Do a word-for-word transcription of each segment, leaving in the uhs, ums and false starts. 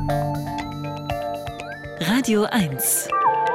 Radio eins.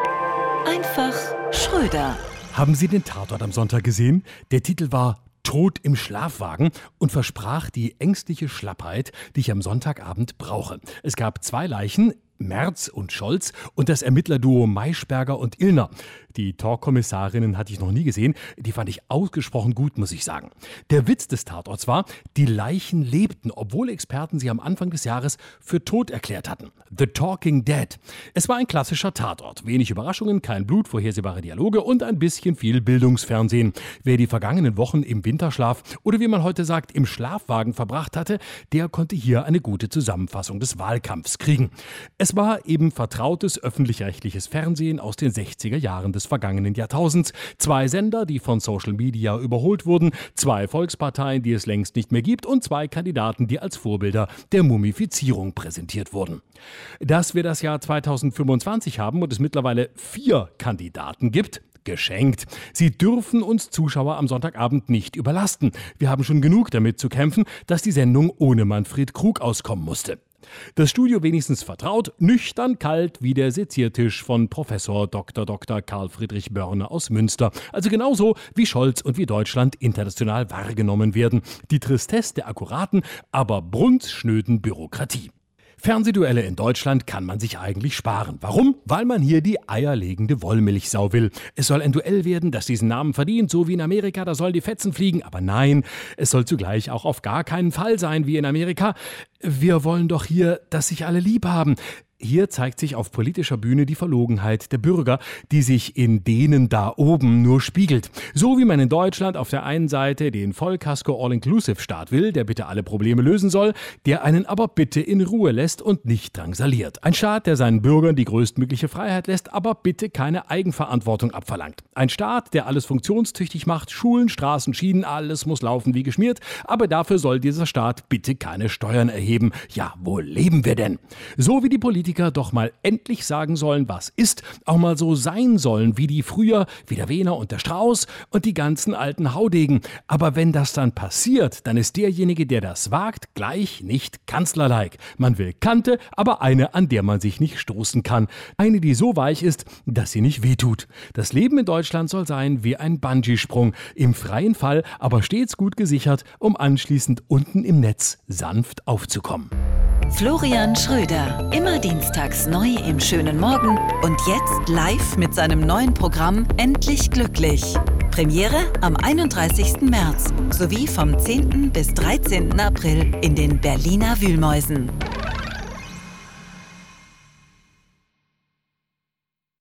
Einfach Schröder. Haben Sie den Tatort am Sonntag gesehen? Der Titel war Tod im Schlafwagen und versprach die ängstliche Schlappheit, die ich am Sonntagabend brauche. Es gab zwei Leichen, Merz und Scholz, und das Ermittlerduo Maischberger und Illner. Die Talkkommissarinnen hatte ich noch nie gesehen. Die fand ich ausgesprochen gut, muss ich sagen. Der Witz des Tatorts war, die Leichen lebten, obwohl Experten sie am Anfang des Jahres für tot erklärt hatten. The Talking Dead. Es war ein klassischer Tatort. Wenig Überraschungen, kein Blut, vorhersehbare Dialoge und ein bisschen viel Bildungsfernsehen. Wer die vergangenen Wochen im Winterschlaf oder wie man heute sagt, im Schlafwagen verbracht hatte, der konnte hier eine gute Zusammenfassung des Wahlkampfs kriegen. Es war eben vertrautes öffentlich-rechtliches Fernsehen aus den sechziger Jahren des vergangenen Jahrtausends. Zwei Sender, die von Social Media überholt wurden, zwei Volksparteien, die es längst nicht mehr gibt und zwei Kandidaten, die als Vorbilder der Mumifizierung präsentiert wurden. Dass wir das Jahr zweitausendfünfundzwanzig haben und es mittlerweile vier Kandidaten gibt, geschenkt. Sie dürfen uns Zuschauer am Sonntagabend nicht überlasten. Wir haben schon genug damit zu kämpfen, dass die Sendung ohne Manfred Krug auskommen musste. Das Studio wenigstens vertraut, nüchtern kalt wie der Seziertisch von Professor Doktor Doktor Karl Friedrich Börner aus Münster. Also genauso wie Scholz und wie Deutschland international wahrgenommen werden. Die Tristesse der akkuraten, aber brunzschnöden Bürokratie. Fernsehduelle in Deutschland kann man sich eigentlich sparen. Warum? Weil man hier die eierlegende Wollmilchsau will. Es soll ein Duell werden, das diesen Namen verdient, so wie in Amerika, da sollen die Fetzen fliegen. Aber nein, es soll zugleich auch auf gar keinen Fall sein wie in Amerika. Wir wollen doch hier, dass sich alle lieb haben. Hier zeigt sich auf politischer Bühne die Verlogenheit der Bürger, die sich in denen da oben nur spiegelt. So wie man in Deutschland auf der einen Seite den Vollkasko All-Inclusive-Staat will, der bitte alle Probleme lösen soll, der einen aber bitte in Ruhe lässt und nicht drangsaliert. Ein Staat, der seinen Bürgern die größtmögliche Freiheit lässt, aber bitte keine Eigenverantwortung abverlangt. Ein Staat, der alles funktionstüchtig macht, Schulen, Straßen, Schienen, alles muss laufen wie geschmiert, aber dafür soll dieser Staat bitte keine Steuern erheben. Ja, wo leben wir denn? So wie die Politiker doch mal endlich sagen sollen, was ist, auch mal so sein sollen wie die früher, wie der Wehner und der Strauß und die ganzen alten Haudegen. Aber wenn das dann passiert, dann ist derjenige, der das wagt, gleich nicht kanzlerlike. Man will Kante, aber eine, an der man sich nicht stoßen kann. Eine, die so weich ist, dass sie nicht wehtut. Das Leben in Deutschland soll sein wie ein Bungee-Sprung. Im freien Fall, aber stets gut gesichert, um anschließend unten im Netz sanft aufzukommen. Florian Schröder, immer dienstags neu im schönen Morgen und jetzt live mit seinem neuen Programm Endlich Glücklich. Premiere am einunddreißigsten März sowie vom zehnten bis dreizehnten April in den Berliner Wühlmäusen.